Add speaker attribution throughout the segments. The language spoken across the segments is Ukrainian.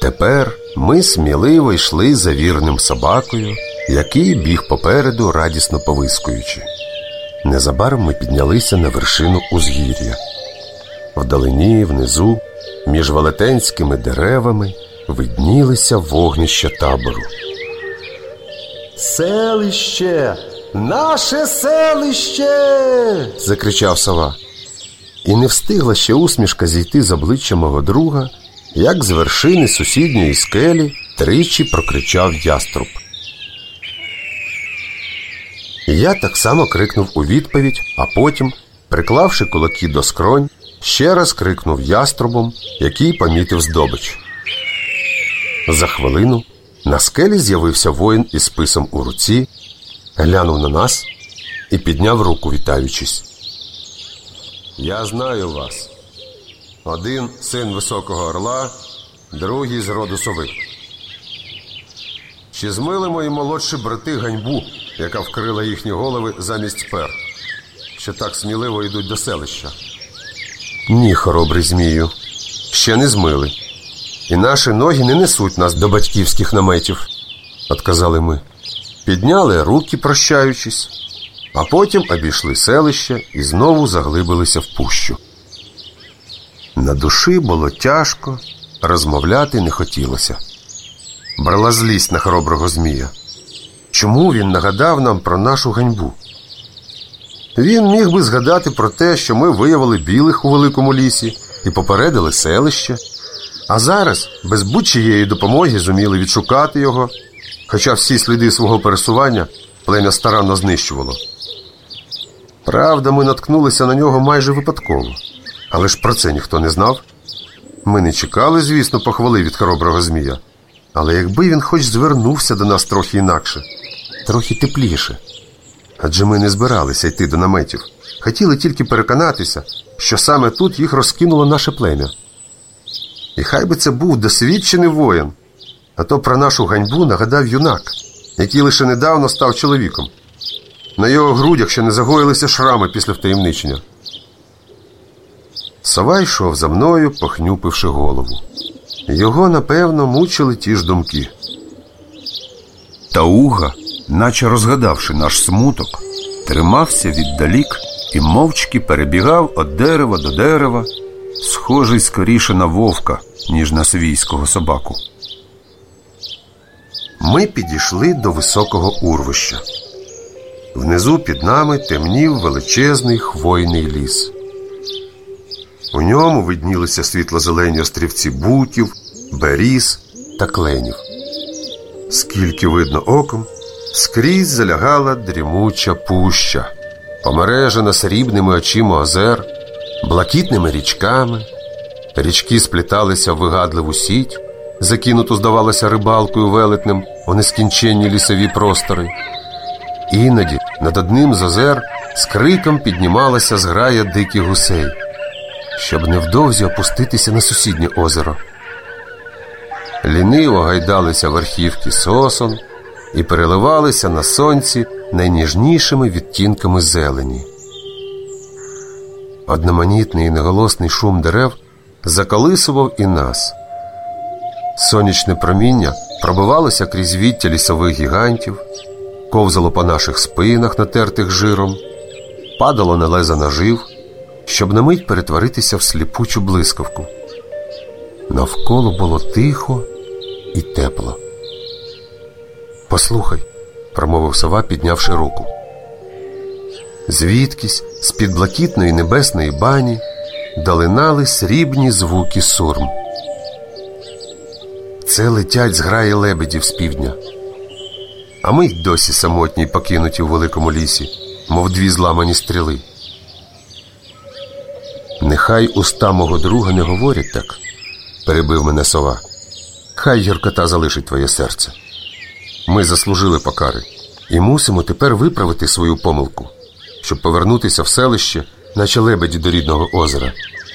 Speaker 1: Тепер ми сміливо йшли за вірним собакою, який біг попереду, радісно повискуючи. Незабаром ми піднялися на вершину узгір'я. Вдалині, внизу, між велетенськими деревами виднілися вогнища табору. «Селище! Наше селище!» – закричав сова. І не встигла ще усмішка зійти з обличчя мого друга, як з вершини сусідньої скелі тричі прокричав яструб. І я так само крикнув у відповідь, а потім, приклавши кулаки до скронь, ще раз крикнув яструбом, який помітив здобич. За хвилину на скелі з'явився воїн із списом у руці, глянув на нас і підняв руку, вітаючись. «Я знаю вас. Один син Високого Орла, другий з роду сови. Чи змили мої молодші брати ганьбу, яка вкрила їхні голови замість пер, що так сміливо йдуть до селища?» «Ні, хоробрий змію, ще не змили. І наші ноги не несуть нас до батьківських наметів», – отказали ми. Підняли руки, прощаючись, а потім обійшли селище і знову заглибилися в пущу. На душі було тяжко, розмовляти не хотілося. Брала злість на хороброго змія. Чому він нагадав нам про нашу ганьбу? Він міг би згадати про те, що ми виявили білих у великому лісі і попередили селище, а зараз без будь-чиєї допомоги зуміли відшукати його, хоча всі сліди свого пересування плем'я старанно знищувало. Правда, ми наткнулися на нього майже випадково, але ж про це ніхто не знав. Ми не чекали, звісно, похвали від хороброго змія, але якби він хоч звернувся до нас трохи інакше, трохи тепліше. Адже ми не збиралися йти до наметів, хотіли тільки переконатися, що саме тут їх розкинуло наше плем'я. І хай би це був досвідчений воїн, а то про нашу ганьбу нагадав юнак, який лише недавно став чоловіком. На його грудях ще не загоїлися шрами після втаємничення. Сова йшов за мною, похнюпивши голову. Його, напевно, мучили ті ж думки.
Speaker 2: Тауга, наче розгадавши наш смуток, тримався віддалік і мовчки перебігав від дерева до дерева, схожий скоріше на вовка, ніж на свійського собаку.
Speaker 1: Ми підійшли до високого урвища. Внизу під нами темнів величезний хвойний ліс. У ньому виднілися світло-зелені острівці буків, беріз та кленів. Скільки видно оком, скрізь залягала дрімуча пуща, помережена срібними очима озер, блакитними річками. Річки спліталися в вигадливу сіть, закинуту, здавалося, рибалкою велетнем у нескінченні лісові простори. Іноді над одним з озер з криком піднімалася зграя диких гусей, щоб невдовзі опуститися на сусіднє озеро. Ліниво гайдалися верхівки сосон і переливалися на сонці найніжнішими відтінками зелені. Одноманітний і неголосний шум дерев заколисував і нас. Сонячне проміння пробивалося крізь віття лісових гігантів, ковзало по наших спинах, натертих жиром, падало на леза ножів, щоб на мить перетворитися в сліпучу блискавку. Навколо було тихо і тепло. «Послухай», – промовив сова, піднявши руку. Звідкись, з-під блакитної небесної бані, долинали срібні звуки сурм. Це летять зграї лебедів з півдня. А ми й досі самотні й покинуті у великому лісі, мов дві зламані стріли. «Нехай уста мого друга не говорять так», – перебив мене сова. «Хай гіркота залишить твоє серце. Ми заслужили покари і мусимо тепер виправити свою помилку, щоб повернутися в селище, наче лебеді до рідного озера».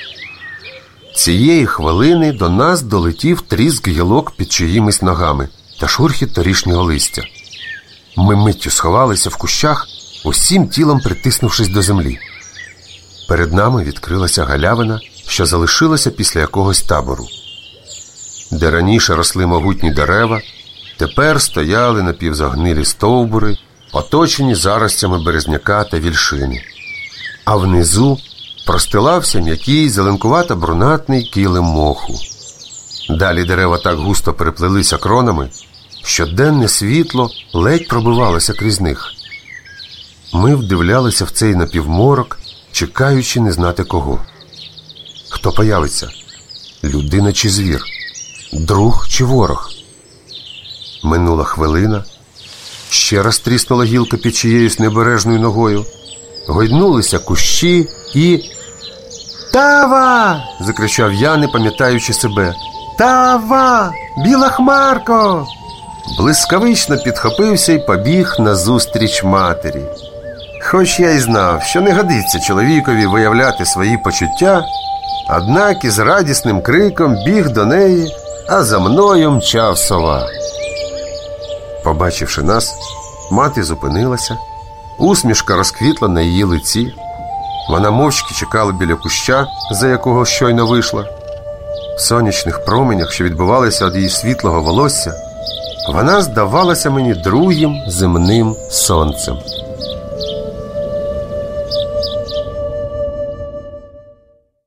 Speaker 1: Цієї хвилини до нас долетів тріск гілок під чиїмись ногами та шурхіт торішнього листя. Ми миттю сховалися в кущах, усім тілом притиснувшись до землі. Перед нами відкрилася галявина, що залишилася після якогось табору. де раніше росли могутні дерева, тепер стояли напівзагнилі стовбури, оточені заростями березняка та вільшини. А внизу простилався м'який зеленкувато-брунатний килим моху. Далі дерева так густо переплелися кронами, що денне світло ледь пробивалося крізь них. Ми вдивлялися в цей напівморок, чекаючи не знати кого. Хто появиться? Людина чи звір? Друг чи ворог? Минула хвилина. Ще раз тріснула гілка під чиєюсь небережною ногою. Гойднулися кущі і... «Тава!» – закричав я, не пам'ятаючи себе. «Тава! Біла хмарко!» Блискавично підхопився і побіг назустріч матері. Хоч я й знав, що не годиться чоловікові виявляти свої почуття, однак із радісним криком біг до неї, а за мною мчав сова. Побачивши нас, мати зупинилася, усмішка розквітла на її лиці. Вона мовчки чекала біля куща, за якого щойно вийшла. В сонячних променях, що відбивалися від її світлого волосся, вона здавалася мені другим земним сонцем.